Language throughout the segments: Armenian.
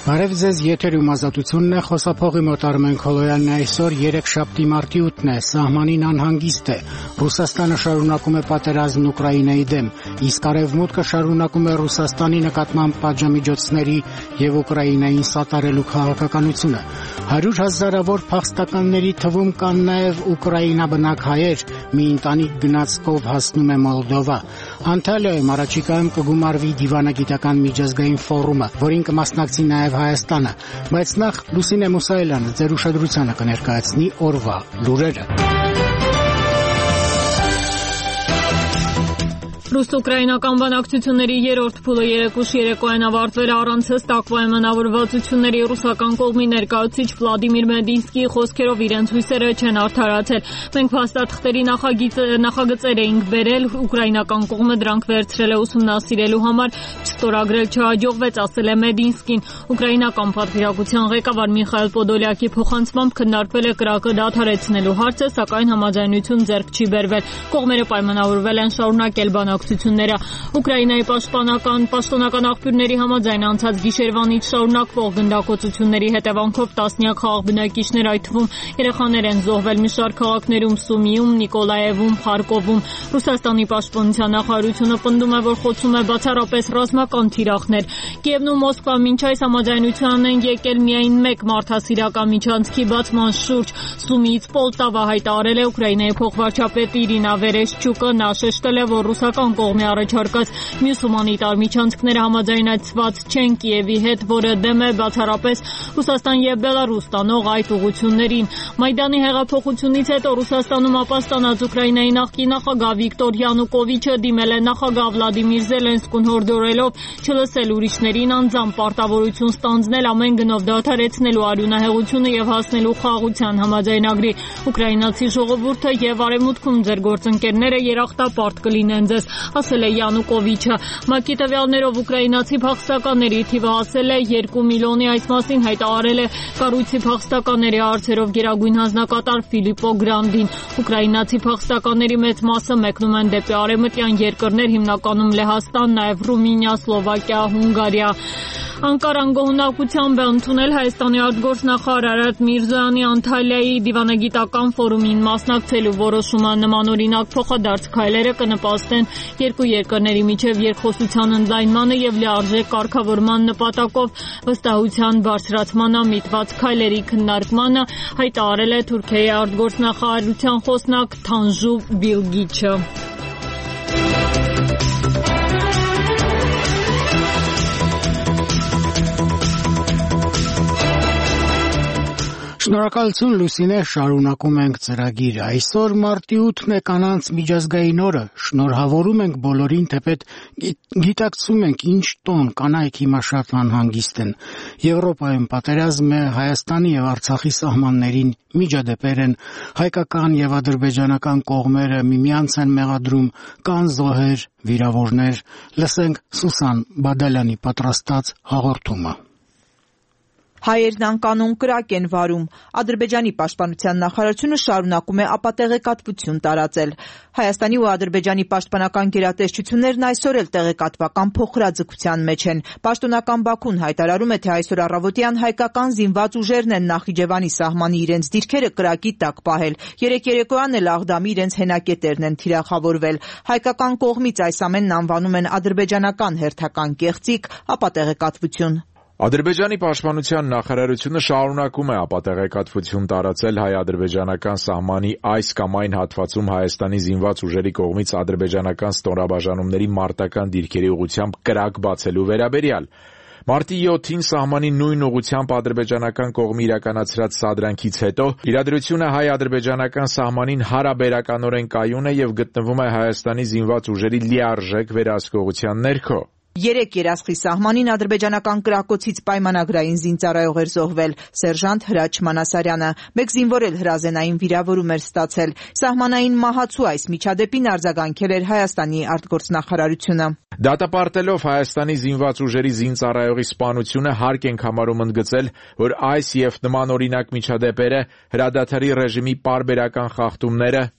Բարև ձեզ, եթերում Ազատությունն է, խոսափողի մոտ Արմեն Քոլոյանն այսօր 3-շաբթի մարտի 8-ն է, սահմանին անհանգիստ է, Ռուսաստանը շարունակում է պատերազմն Ուկրաինայի դեմ, իսկ Արևմուտքը շարունակում է Ռուսաստանի նկատմամբ պատժամիջոցների և Ուկրաինային սատարելու քաղաքականությունը, 100,000-ավոր փախստականների թվում կան նաև ուկրաինաբնակ հայեր, մի ընտանիք գնացքով հասնում է Մոլդովա, Անտալիայում առաջիկայում կգումարվի դիվանագիտական միջազգային ֆորումը, որին կմասնակցի նաև Հայաստանը, բայց նախ Լուսինե Մուսայելյանը ձեր ուշադրությանը կներկայացնի օրվա լուրերը։ Ռուս-ուկրաինական բանակցությունների երրորդ փուլը երեկուշ երեկոյան ավարտվել առանց հստակ պայմանավորվածությունների ռուսական կողմի ներկայացուցիչ Վլադիմիր Մեդինսկիի խոսքերով իրենց հույսերը չեն արդարացել։ Մենք փաստաթղթերի նախագծեր էինք բերել, ուկրաինական կողմը դրանք վերցրել է ուսումնասիրելու համար, չստորագրել չհաջողվեց, ասել է Մեդինսկին։ Ուկրաինական պատվիրակության ղեկավար Միխայել Պոդոլյակի փոխանցմամբ քննարկվել է կրակը դադարեցնելու հարցը, սակայն համաձայնություն ձեռք չի բերվել։ Կողմերը պայմանավորվել են շարունակել բանակցությունները։ Ուկրաինայի պաշտոնական աղբյուրների համաձայն անցած գիշերվանից շարունակվող գնդակոծությունների հետևանքով տասնյակ խաղաղ բնակիչներ, այդ թվում երեխաներ են զոհվել մի շարք քաղաքներում՝ Սումիում, Նիկոլաևում, Խարկովում։ Ռուսաստանի պաշտպանության նախարարությունը պնդում է, որ խոցում է բացառապես ռազմական թիրախներ։ Կիևն ու Մոսկվան մինչ այս համաձայնության են եկել միայն մեկ մարդասիրական միջանցքի բացման շուրջ։ Սումիից Պոլտավա հայտարարել է Ուկրաինայի փոխվարչապետ Իրինա Վերեշչուկը, նա շեշտել է, որ ռուսական կողմի առաջարկած մյուս հումանիտար միջանցքները համաձայնեցված չեն Կիևի հետ, որը դեմ է բացառապես Ռուսաստան և Բելարուս տանող այդ ուղղություններին։ Մայդանի հեղափոխությունից հետո Ռուսաստանում ապաստանած Ուկրաինայի նախկին նախագահ Վիկտոր Յանուկովիչը դիմել է նախագահ Վլադիմիր Զելենսկուն հորդորելով չլսել ուրիշներին, անձամբ պարտավորություն ստանձնել ամեն գնով դադարեցնելու արյունահեղությունը և հասնելու խաղաղության համաձայնագրի։ Ուկրաինացի ժողովուրդը և Արևմուտքում ձեր գործընկերները երախտապարտ կլինեն ձեզ, ասել է Յանուկովիչը։ ՄԱԿ-ի տվյալներով ուկրաինացի փախստականների թիվը հասել է 2 միլիոնի, այս մասին հայտարարել է կառույցի փախստականների հարցերով գերագույն հանձնակատար Ֆիլիպպո Գրանդին։ Ուկրաինացի փախստականների մեծ մասը մեկնում են դեպի արևմտյան երկրներ, հիմնականում Լեհաստան, նաև Ռումինիա, Սլովակիա, Հունգարիա։ Անկարան գոհունակությամբ է ընդունել Հայաստանի արտգործնախարար Արարատ Միրզոյանի Անտալիայի դիվանագիտական ֆորումին մասնակցելու որոշումը։ Նմանօրինակ փոխադարձ քայլերը կնպաստեն երկու երկրների միջև երկխոսության ընդլայնմանը և լիարժեք կարգավորման նպատակով վստահության բարձրացմանը միտված քայլերի քննարկմանը, հայտարարել է Թուրքիայի արտգործնախարարության խոսնակ Թանժու Բիլգիչը։ Շնորհակալություն Լուսինե, շարունակում ենք ծրագիրը։ Այսօր մարտի 8-ն է կանանց միջազգային օրը։ Շնորհավորում ենք բոլորին, թեպետ գիտակցում ենք ինչ տոն կանայք հիմա շատ անհանգիստ են։ Եվրոպայում պատերազմ է, Հայաստանի և Արցախի սահմաններին միջադեպեր են, հայկական և ադրբեջանական կողմերը միմյանց են մեղադրում, կան զոհեր, վիրավորներ։ Լսենք Սուսան Բադալյանի պատրաստած հաղորդումը։ Հայերն անկանոն կրակ են վարում։ Ադրբեջանի պաշտպանության նախարարությունը շարունակում է ապատեղեկատվություն տարածել։ Հայաստանի ու Ադրբեջանի պաշտպանական գերատեսչություններն այսօր էլ տեղեկատվական փոխհրաձգության մեջ են։ Պաշտոնական Բաքուն հայտարարում է, թե այսօր առավոտյան հայկական զինված ուժերն են Նախիջևանի սահմանի իրենց դիրքերը կրակի տակ պահել։ Երեկ երեկոյան էլ Աղդամի իրենց հենակետերն են թիրախավորվել։ Հայկական կողմից այս ամենն անվանում են ադրբեջանական հերթական կեղծիք, ապատեղեկատվություն։ Ադրբեջանի պաշտպանության նախարարությունը շարունակում է ապատեղեկատվություն տարածել հայ-ադրբեջանական սահմանի այս կամ այն հատվածում Հայաստանի զինված ուժերի կողմից ադրբեջանական ստորաբաժանումների մարտական դիրքերի ուղղությամբ կրակ բացելու վերաբերյալ։ Մարտի 7-ին սահմանի նույն ուղղությամբ ադրբեջանական կողմի իրականացրած սադրանքից հետո իրադրությունը հայ-ադրբեջանական սահմանին հարաբերականորեն կայուն է և գտնվում է Հայաստանի զինված ուժերի լիարժեք վերահսկողության ներքո։ Երեկ Երասխի սահմանին ադրբեջանական կրակոցից պայմանագրային զինծառայող էր զոհվել սերժանտ Հրաչ Մանասարյանը, մեկ զինվոր էլ հրազենային վիրավորում էր ստացել։ Սահմանային մահացու այս միջադեպին արձագանքել էր Հայաստանի արտգործնախարարությունը։ Դատապարտելով Հայաստանի զինված ուժերի զինծառայողի սպանությունը հարկ ենք համարում ընդգծել, որ այս և նմանօրինակ միջադեպերը հրադադարի ռեժիմի պարբերական խախտումները,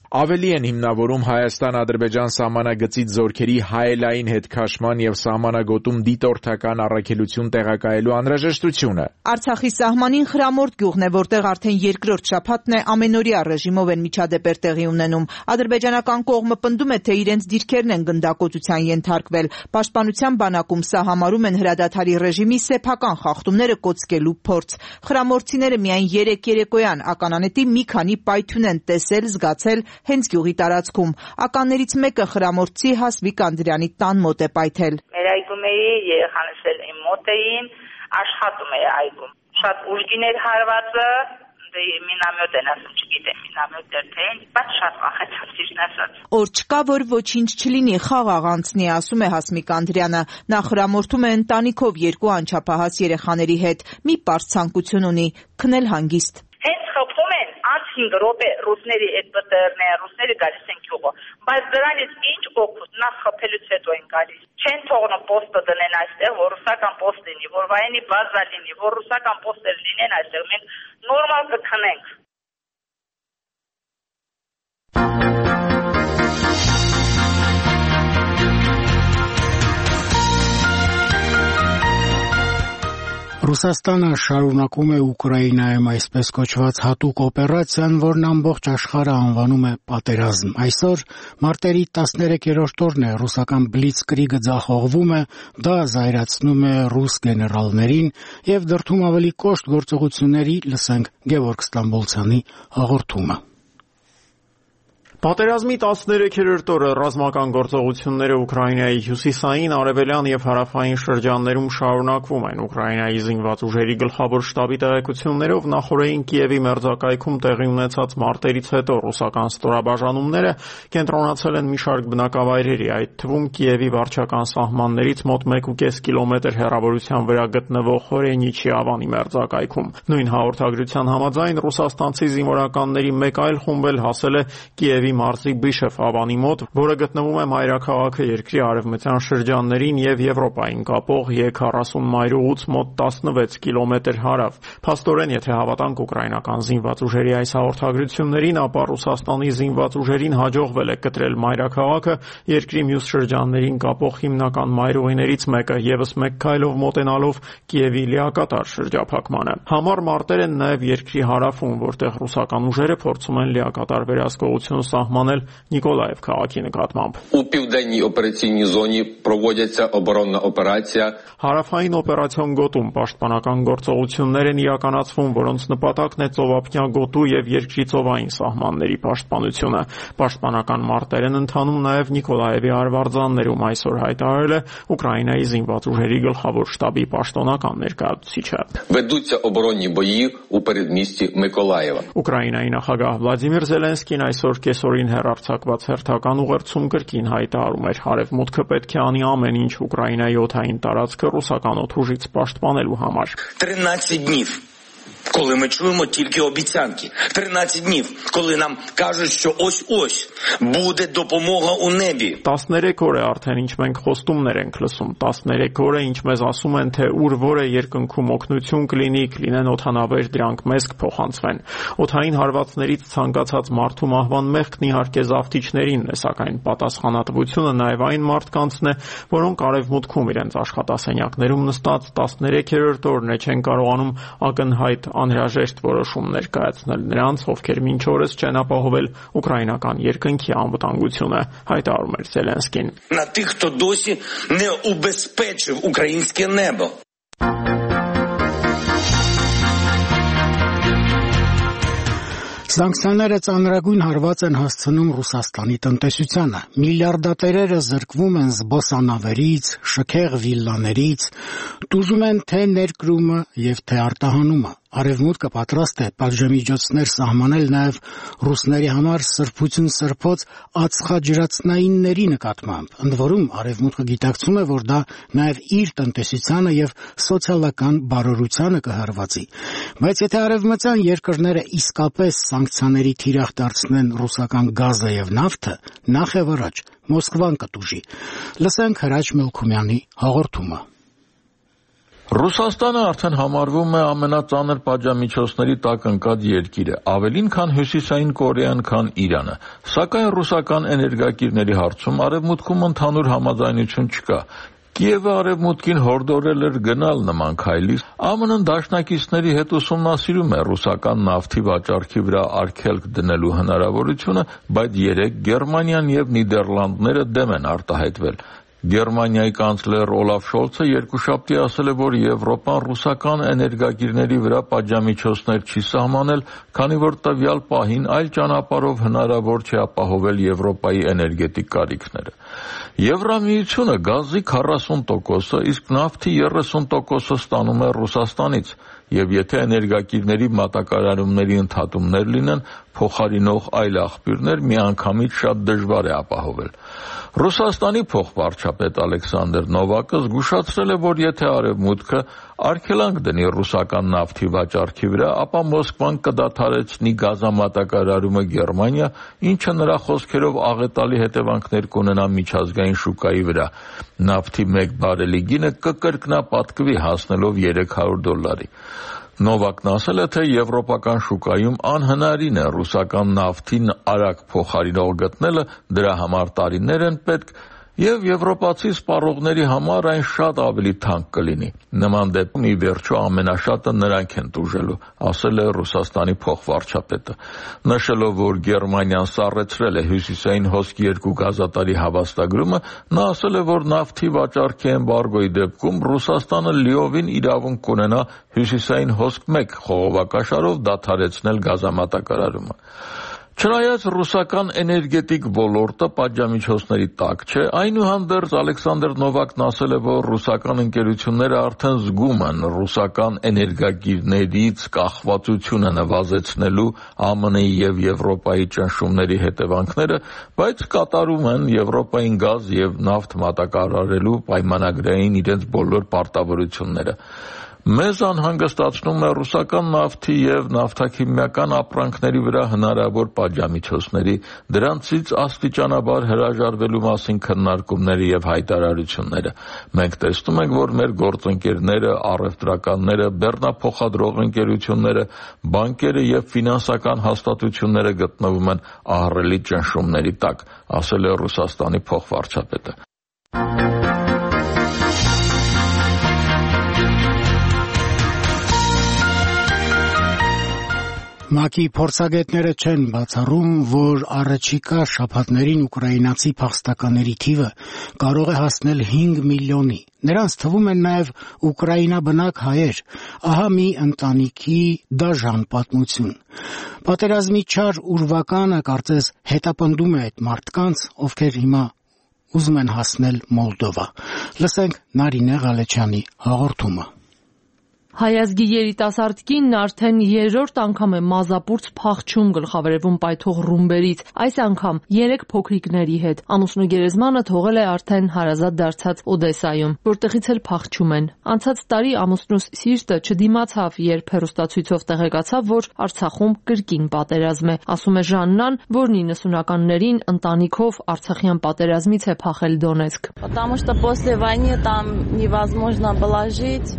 Ավելի են հիմնավորում Հայաստան-Ադրբեջան սահմանագծից զորքերի հայելային հետքաշման եւ սահմանագոտում դիտորդական առաքելություն տեղակայելու անհրաժեշտությունը։ Արցախի սահմանին Խրամորդ գյուղն է, որտեղ արդեն երկրորդ շաբաթն է ամենօրյա ռեժիմով են միջադեպեր տեղի ունենում։ Ադրբեջանական կողմը պնդում է, թե իրենց դիրքերն են գնդակոծության ենթարկվել։ Պաշտպանության բանակում սա համարում են հրադադարի ռեժիմի սեփական խախտումները կոծկելու փորձ։ Խրամորցիները միայն 3 երեկոյան ականանետի մի քանի պայթյուն են տեսել, զգացել հենց գյուղի տարածքում։ Ականներից մեկը խրամորցի Հասմիկ Անդրյանի տան մոտ է պայթել։ Մեր այգում էի, երեխաներս էլ իմ մոտ էին, աշխատում էի այգում։ Շատ ուժգին էր հարվածը, մինամյոտ են ասում, չգիտեմ, մինամյոտ էր թե, բայց շատ վախեցա, ճիշտ ասած։ Օր չկա, որ ոչինչ չլինի, խաղաղ անցնի, ասում է Հասմիկ Անդրյանը։ Նա խրամորթում է ընտանիքով 2 անչափահաս երեխաների հետ։ Մի պարզ ցանկություն ունի՝ քնել հանգիստ։ Հենց խփում են, անց 5 րոպե ռուսների այդ բտերներ, ռուսները գալիս են գյուղը, բայց դրանից ինչ օգուտ, նախ խփելուց հետո են գալիս։ Չեն թողնում պոստը դնեն այստեղ, որ ռուսական պոստ լինի, որ վայենի բազա լինի, որ ռուսական պոստեր լինեն այստեղ, մենք նորմալ կքնենք։ Ռուսաստանը շարունակում է Ուկրաինայում այսպես կոչված հատուկ օպերացիան, որն ամբողջ աշխարհը անվանում է պատերազմ։ Այսօր մարտերի 13-րդ օրն է, ռուսական բլիցկրիգը ձախողվում է, դա զայրացնում է ռուս գեներալներին եւ դրդում ավելի կոշտ գործողությունների, լսենք Գևորգ Ստամբոլցյանի հաղորդումը։ Պատերազմի 13-րդ օրը ռազմական գործողությունները Ուկրաինայի հյուսիսային, արևելյան եւ հարավային շրջաններում շարունակվում են։ Ուկրաինայի զինված ուժերի գլխավոր շտաբի տեղեկություններով նախորդին Կիևի մերձակայքում տեղի ունեցած մարտերից հետո ռուսական ստորաբաժանումները կենտրոնացել են մի շարք բնակավայրերի, այդ թվում Կիևի վարչական սահմաններից մոտ 1.5 կիլոմետր հեռավորության վրա գտնվող Խորենիչի Ավանի մերձակայքում։ Նույն հաղորդագրության համաձայն ռուսաստանցի զինվորականների մեկ այլ խումբ էլ հասել է Կիևի մարզի Բիշև Ավանի մոտ, որը գտնվում է մայրաքաղաքը երկրի արևմտյան շրջաններին եւ Եվրոպային կապող E40 մայրուղուց մոտ 16 կիլոմետր հարավ։ Փաստորեն, եթե հավատանք ուկրաինական զինված ուժերի այս հաղորդագրություններին, ապա Ռուսաստանի զինված ուժերին հաջողվել է կտրել մայրաքաղաքը երկրի մյուս շրջաններին կապող հիմնական մայրուղիներից մեկը, եւս մեկ քայլով մոտենալով Կիևի լիակատար շրջափակմանը։ Համառ մարտեր են նաեւ երկրի հարավում, որտեղ ռուսական ուժերը փորձում են լիակատար վերահսկողություն սահմանել Նիկոլաև քաղաքի նկատմամբ։ У південній операційній зоні проводиться оборонна операція. Հարավային օպերացիոն գոտում պաշտպանական գործողություններ են իրականացվում, որոնց նպատակն է ծովափնյա գոտու եւ երկրի ծովային սահմանների պաշտպանությունը։ Պաշտպանական մարտեր են ընթանում նաեւ Նիկոլաևի արվարձաններում, այսօր հայտարարել է Ուկրաինայի զինված ուժերի գլխավոր շտաբի պաշտոնական ներկայացուցիչը։ Ведуться оборонні бої у передмісті Миколаєва. Ուկրաինայի նախագահ Վլադիմիր Զելենսկին այսօր կեսօրին հեռարձակված հերթական ուղերձում կրկին հայտարարում էր, հարևմուտքը պետք է անի ամեն ինչ Ուկրաինայի օդային տարածքը ռուսական օդուժից պաշտպանելու համար։ 13 днів. Коли ми чуємо тільки обіцянки. 13 днів, коли нам кажуть, що ось-ось буде допомога у небі. 13 օր է արդեն ինչ մենք խոստումներ ենք լսում, 13 օր է ինչ մեզ ասում են, թե ուր որը երկնքում օգնություն կլինի, կլինեն օդանավեր, դրանք մեզ կփոխանցվեն։ Օդային հարվածներից ցանկացած մարդու մահվան մեղքն իհարկե զավթիչներին է, սակայն պատասխանատվությունը նաև այն մարդկանցն է, որոնք արևմուտքում իրենց աշխատասենյակներում նստած 13-րդ օրն է չեն կարողանում ակնհայտ անհրաժեշտ որոշումներ կայացնել նրանց, ովքեր մինչ օրս չեն ապահովել ուկրաինական երկնքի անվտանգությունը, հայտարարում էր Զելենսկին։ На тих, хто досі не убезпечив українське небо. Սանկցիաները ծանրագույն հարված են հասցնում Ռուսաստանի տնտեսությանը։ Միլիարդատերերը զրկվում են զբոսանավերից, շքեղ վիլլաներից, տուժում են թե ներկրումը եւ թե արտահանումը։ Արևմուտքը պատրաստ է պատժամիջոցներ սահմանել նաև ռուսների համար սրբություն սրբոց ածխաջրածնայինների նկատմամբ։ Ընդ որում Արևմուտքը գիտակցում է, որ դա նաև իր տնտեսությանը եւ սոցիալական բարօրությանը կհարվածի։ Բայց եթե արևմտյան երկրները իսկապես սանկցիաների թիրախ դարձնեն ռուսական գազը եւ նավթը, նախ եւ առաջ Մոսկվան կտուժի։ Լսենք Հրաչ Մելքումյանի հաղորդումը։ Ռուսաստանը արդեն համարվում է ամենածանր պատժամիջոցների տակ ընկած երկիրը, ավելին քան Հյուսիսային Կորեան, քան Իրանը։ Սակայն ռուսական էներգակիրների հարցում Արևմուտքում ընդհանուր համաձայնություն չկա։ Կիևը Արևմուտքին հորդորել էր գնալ նման քայլի։ ԱՄՆ-ն դաշնակիցների հետ ուսումնասիրում է ռուսական նավթի վաճառքի վրա արգելք դնելու հնարավորությունը, բայց երեկ Գերմանիան եւ Նիդերլանդները դեմ են արտահայտվել։ Գերմանիայի կանցլեր Օլաֆ Շոլցը երկուշաբթի ասել է, որ Եվրոպան ռուսական էներգակիրների վրա պատժամիջոցներ չի սահմանել, քանի որ տվյալ պահին այլ ճանապարհով հնարավոր չէ ապահովել Եվրոպայի էներգետիկ կարիքները։ Եվրամիությունը գազի 40%, իսկ նավթի 30%-ը ստանում է Ռուսաստանից, եւ եթե էներգակիրների մատակարարումների ընդհատումներ լինեն, փոխարինող այլ աղբյուրներ միանգամից շատ դժվար է ապահովել։ Ռուսաստանի փոխվարչապետ Ալեքսանդր Նովակը զգուշացրել է, որ եթե Արևմուտքը արգելանք դնի ռուսական նավթի վաճառքի վրա, ապա Մոսկվան կդադարեցնի գազամատակարարումը Գերմանիա, ինչը նրա խոսքերով աղետալի հետևանքներ կունենա միջազգային շուկայի վրա։ Նավթի 1 բարելի գինը կկրկնապատկվի, հասնելով $300։ Նովակն ասել է, թե եվրոպական շուկայում անհնարին է ռուսական նավթին արագ փոխարինող գտնելը, դրա համար տարիներ են պետք, եւ եվրոպացի սպառողների համար այն շատ ավելի թանկ կլինի։ Նման դեպքում ի վերջո ամենաշատը նրանք են տուժելու, ասել է Ռուսաստանի փոխվարչապետը, նշելով, որ Գերմանիան սառեցրել է Հյուսիսային հոսք 2 գազատարի հավաստագրումը, նա ասել է, որ նավթի վաճառքի էմբարգոյի դեպքում Ռուսաստանը լիովին իրավունք կունենա Հյուսիսային հոսք 1 խողովակաշարով դադարեցնել գազամատակարարումը։ Չնայած ռուսական էներգետիկ ոլորտը պատժամիջոցների տակ չէ, այնուհանդերձ Ալեքսանդր Նովակն ասել է, որ ռուսական ընկերությունները արդեն զգում են ռուսական էներգակիրներից կախվածությունը նվազեցնելու ԱՄՆ-ի եւ Եվրոպայի ճնշումների հետևանքները, բայց կատարում են Եվրոպային գազ եւ նավթ մատակարարելու պայմանագրային իրենց բոլոր պարտավորությունները։ Մեզ անհանգստացնում է ռուսական նավթի եւ նավթաքիմիական ապրանքների վրա հնարավոր պատժամիջոցների, դրանցից աստիճանաբար հրաժարվելու մասին քննարկումները եւ հայտարարությունները։ Մենք տեսնում ենք, որ մեր գործընկերները, առևտրականները, բեռնափոխադրող ընկերությունները, բանկերը եւ ֆինանսական հաստատությունները գտնվում են ահռելի ճնշումների տակ, ասել է Ռուսաստանի փոխվարչապետը։ ՄԱԿ-ի փորձագետները չեն բացառում, որ առաջիկա շաբաթներին ուկրաինացի փախստականների թիվը կարող է հասնել 5 միլիոնի։ Նրանց թվում են նաև ուկրաինաբնակ հայեր։ Ահա մի ընտանիքի դաժան պատմություն։ Պատերազմի չար ուրվականը կարծես հետապնդում է այդ մարդկանց, ովքեր հիմա ուզում են հասնել Մոլդովա։ Լսենք Նարինե Ղալեչյանի հաղորդումը։ Հայազգի երիտասարդ կինն արդեն 3-րդ անգամ է մազապուրց փախչում գլխավերևում պայթող ռումբերից, այս անգամ 3 փոքրիկների հետ։ Ամուսնու գերեզմանը թողել է արդեն հարազատ դարձած Օդեսայում, որտեղից էլ փախչում են։ Անցած տարի ամուսնուս սիրտը չդիմացավ, երբ հեռուստացույցով տեղեկացավ, որ Արցախում կրկին պատերազմ է, ասում է Ժաննան, որն 90-ականներին ընտանիքով Արցախյան պատերազմից է փախել Դոնեցկ։ Потому что после войны там невозможно было жить.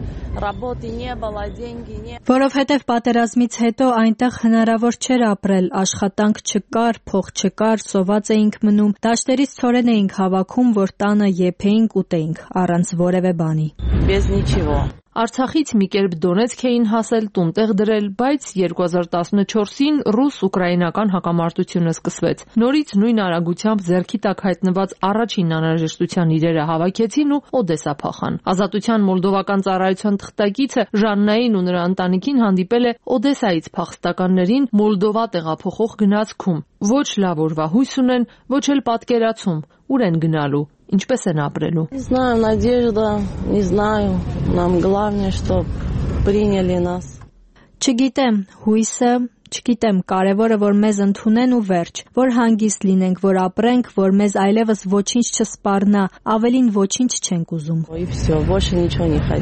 Որովհետև պատերազմից հետո այնտեղ հնարավոր չէր ապրել, աշխատանք չկար, փող չկար, սոված էինք մնում, դաշտերից ցորեն էինք հավաքում, որ տանը եփեինք, ուտեինք, առանց որևէ բանի։ Без ничего. Արցախից մի կերպ Դոնեցկ էին հասել, տունտեղ դրել, բայց 2014-ին ռուս-ուկրաինական հակամարտությունը սկսվեց։ Նորից նույն արագությամբ ձեռքի տակ հայտնված առաջին անհրաժեշտության իրերը հավաքեցին ու Օդեսա փախան։ Ազատության մոլդովական ծառայության թղթակիցը Ժաննային ու նրա ընտանիքին հանդիպել է Օդեսայից փախստականներին Մոլդովա տեղափոխող գնացքում։ Ոչ լավ օրվա հույս ունեն, ոչ էլ պատկերացում, ուր են գնալու, ինչպես են ապրելու։ Не знаю, надежда, не знаю. Нам главное, чтоб приняли нас. Չգիտեմ, հույսը, չգիտեմ, կարևորը որ մեզ ընդունեն ու վերջ, որ հանգիստ լինենք, որ ապրենք, որ մեզ այլևս ոչինչ չսպառնա, ավելին ոչինչ չենք ուզում։ И всё, больше ничего не хотим.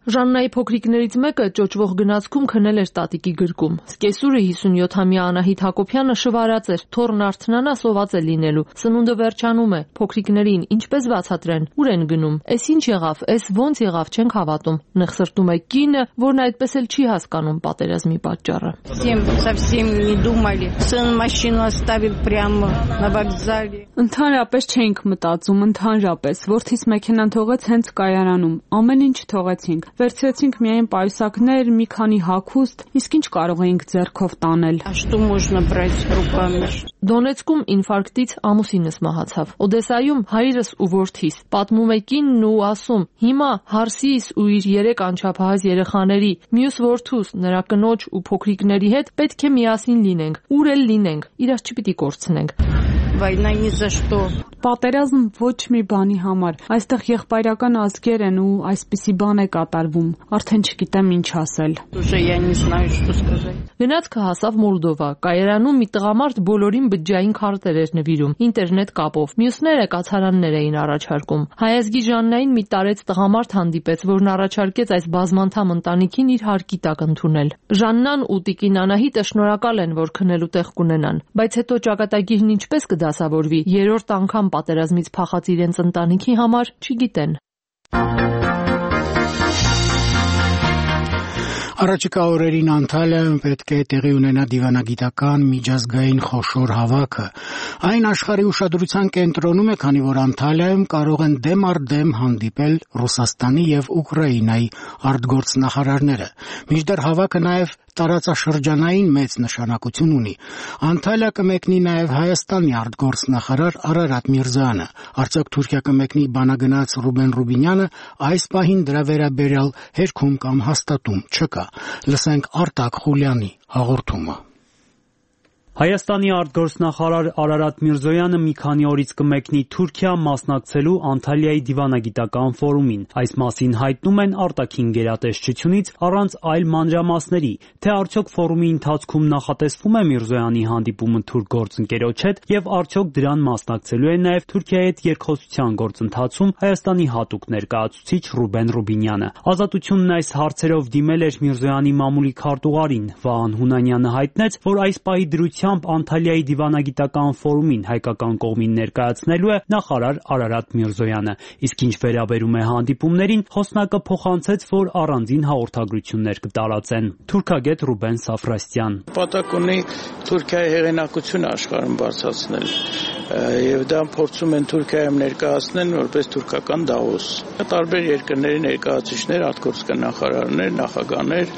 Ժաննայի փոքրիկներից մեկը ճոճվող գնացքում քնել էր տատիկի գրկում։ Սկեսուրը 57-ամյա Անահիտ Հակոբյանը շվարած էր, թոռն արթնանա սոված է լինելու։ Սնունդը վերջանում է, փոքրիկներին ինչպես բացատրեն, ուր են գնում։ Էս ինչ եղավ, էս ոնց եղավ, չենք հավատում։ Նեղսրտում է կինը, որն այդպես էլ չի հասկանում պատերազմի պատճառը։ Совсем не думали. Сын машину оставил прямо на вокзале. Ընդհանրապես չէինք մտածում, ընդհանրապես, որդիս մեքենան թողեց հենց կայարանում, ամեն ինչ թողեցինք, վերցրեցինք միայն պայուսակներ, մի քանի հագուստ, իսկ ինչ կարող էինք ձեռքով տանել։ Что можно брать руками? Դոնեցկում ինֆարկտից ամուսինս մահացավ։ Օդեսայում հայրս ու որդիս, պատմում է կինն ու ասում, հիմա հարսիս ու իր 3 անչափահաս երեխաների, մյուս որդուս, նրա կնոջ ու փոքրիկների հետ պետք է միասին լինենք, ուր էլ լինենք, իրար չպիտի կորցնենք։ Война ни за что. Պատերազմ ոչ մի բանի համար։ Այստեղ եղբայրական ազգեր են ու այսպիսի բան է կատարվում։ Արդեն չգիտեմ ինչ ասել։ Уже я не знаю, что сказать. Գնացքը հասավ Մոլդովա։ Կայարանում մի տղամարդ բոլորին բջջային քարտեր էր նվիրում, ինտերնետ կապով։ Մյուսները կացարաններ էին առաջարկում։ Հայազգի Ժաննային մի տարեց տղամարդ հանդիպեց, որն առաջարկեց այս բազմանդամ ընտանիքին իր հարկի տակ ընդունել։ Ժաննան ու տիկին Անահիտը շնորհակալ են, որ քնելու տեղ կունենան, բայց հետո ճակատագիրն ինչպես կդասավորվի, երրորդ անգամ պատերազմից փախած իրենց ընտանիքի համար չգիտեն։ Առաջիկա օրերին Անտալիայում պետք է տեղի ունենա դիվանագիտական միջազգային խոշոր հավաքը։ Այն աշխարհի ուշադրության կենտրոնում է, քանի որ Անտալիայում կարող են դեմ առ դեմ հանդիպել Ռուսաստանի եւ Ուկրաինայի արտգործնախարարները։ Մինչդեռ հավաքը նաեւ տարածաշրջանային մեծ նշանակություն ունի։ Անտալիա կմեկնի նաև Հայաստանի արտգործնախարար Արարատ Միրզոյանը։ Արդյոք Թուրքիա կմեկնի բանագնաց Ռուբեն Ռուբինյանը, այս պահին դրա վերաբերյալ հերքում կամ հաստատում չկա։ Լսենք Արտակ Խուլյանի հաղորդումը։ Հայաստանի արտգործնախարար Արարատ Միրզոյանը մի քանի օրից կմեկնի Թուրքիա մասնակցելու Անտալիայի դիվանագիտական ֆորումին։ Այս մասին հայտնում են արտաքին գերատեսչությունից առանց այլ մանրամասների, թե արդյոք ֆորումի ընթացքում նախատեսվում է Միրզոյանի հանդիպումը թուրք գործընկերոջ հետ եւ արդյոք դրան մասնակցելու է նաեւ Թուրքիայի հետ երկխոսության գործընթացում Հայաստանի հատուկ ներկայացուցիչ Ռուբեն Ռուբինյանը։ Ազատությունն այս հարցերով դիմել էր Միրզոյանի մամուլի քարտուղարին Վահան Հունանյանը հայտնեց, որ այս պահի դրությամբ Անտալիայի դիվանագիտական ֆորումին հայկական կողմին ներկայացնելու է նախարար Արարատ Միրզոյանը, իսկ ինչ վերաբերում է հանդիպումներին, խոսնակը փոխանցեց, որ առանձին հաղորդագրություններ կտարածեն։ Թուրքագետ Ռուբեն Սաֆրաստյան. Նպատակ ունի Թուրքիայի հեղինակությունը աշխարհում բարձրացնել եւ դա փորձում են Թուրքիայում ներկայացնել որպես թուրքական Դավոս։ Տարբեր երկրների ներկայացուցիչներ, արտգործնախարարներ, նախագահներ,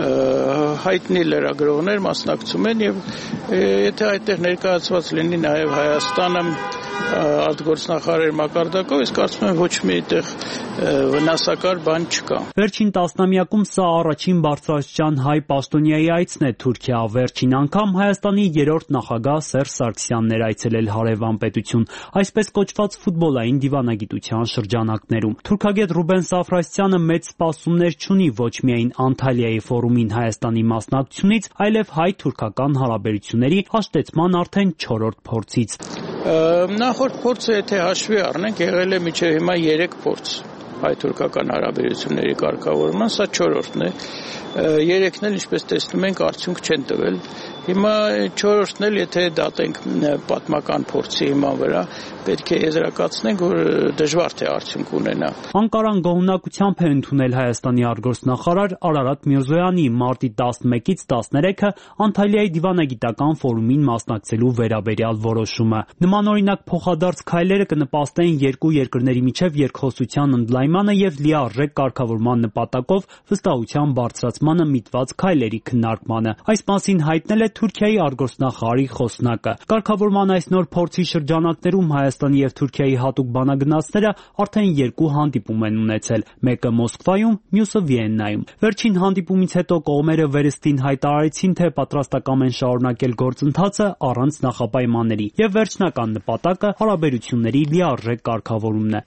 հայտնի լրագրողներ մասնակցում են եւ եթե այդտեղ ներկայացված լինի նաեւ Հայաստանը արտգործնախարար մակարդակով, ես կարծում եմ ոչ մի այդտեղ վնասակար բան չկա։ Վերջին տասնամյակում սա առաջին բարձրաստիճան հայ պաշտոնյայի այցն է Թուրքիա։ Վերջին անգամ Հայաստանի երրորդ նախագահ Սերժ Սարգսյանն էր այցելել հարևան պետություն, այսպես կոչված ֆուտբոլային դիվանագիտության շրջանակներում։ Թուրքագետ Ռուբեն Սաֆրաստյանը մեծ սպասումներ չունի ոչ միայն Անտալիայի ֆորումին Հայաստանի մասնակցությունից, այլև հայ-թուրքական հարաբերությունների հաշտեցման արդեն 4-րդ փորձից։ Նախորդ փորձը, եթե հաշվի առնենք, եղել է մինչև հիմա 3 փորձ հայ-թուրքական հարաբերությունների կարգավորման, սա 4-րդն է։ 3-ն էլ, ինչպես տեսնում ենք, արդյունք չեն տվել։ Հիմա 4-րդն էլ, եթե դատենք պատմական փորձի հիման վրա, պետք է եզրակացնենք, որ դժվար թե արդյունք ունենա։ Անկարան գոհունակությամբ է ընդունել Հայաստանի արտգործնախարար Արարատ Միրզոյանի մարտի 11-ից 13-ը Անտալիայի դիվանագիտական ֆորումին մասնակցելու վերաբերյալ որոշումը։ Նմանօրինակ փոխադարձ քայլերը կնպաստեն երկու երկրների միջև երկխոսության ընդլայնմանը եւ լիարժեք կարգավորման նպատակով վստահության բարձրացմանը միտված քայլերի քննարկմանը։ Այս մասին հայտնել է Թուրքիայի արտգործնախարարի խոսնակը։ Կարգավորման այս նոր փորձի շրջանակներում Հայաստանի եւ Թուրքիայի հատուկ բանագնացները արդեն 2 հանդիպում են ունեցել, մեկը Մոսկվայում, մյուսը Վիեննայում։ Վերջին հանդիպումից հետո կողմերը վերստին հայտարարեցին, թե պատրաստակամ են շարունակել գործընթացը առանց նախապայմանների, եւ վերջնական նպատակը հարաբերությունների լիարժեք կարգավորումն է։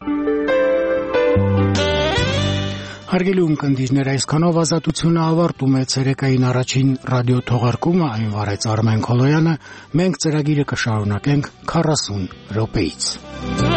Հարգելի ունկնդիրներ, այսքանով Ազատությունը ավարտում է ցերեկային առաջին ռադիո թողարկումը, այն վարեց Արմեն Քոլոյանը, մենք ծրագիրը կշարունակենք 40 րոպեից։